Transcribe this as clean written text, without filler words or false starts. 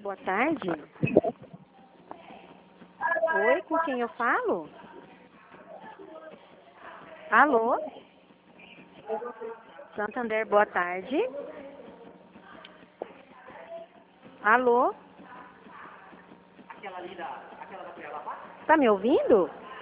boa tarde. Oi, com quem eu falo? Alô? Santander, boa tarde. Alô? Tá me ouvindo?